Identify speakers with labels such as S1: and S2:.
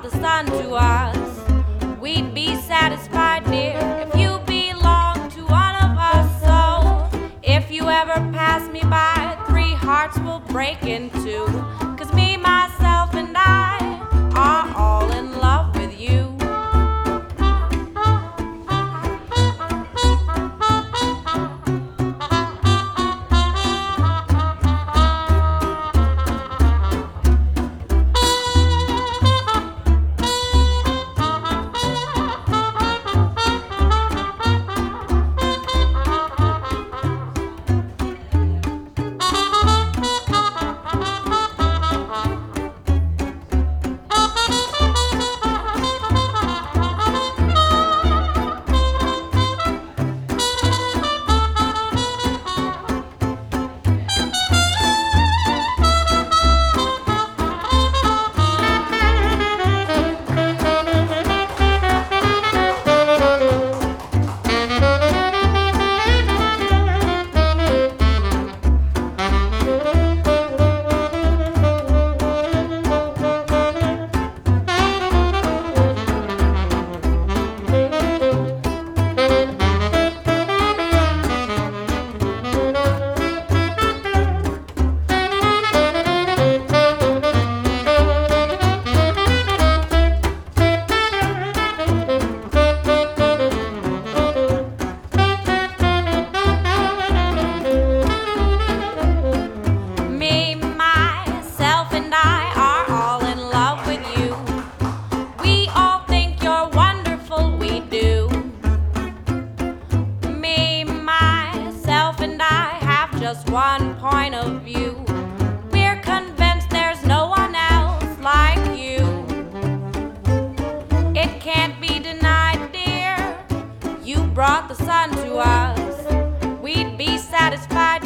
S1: the sun to us, we'd be satisfied, dear, if you belong to one of us. So if you ever pass me by, 3 hearts will break in 2, 'cause me, myself, and I are all in love with you. Just one point of view. We're convinced there's no one else like you. It can't be denied, dear, you brought the sun to us. We'd be satisfied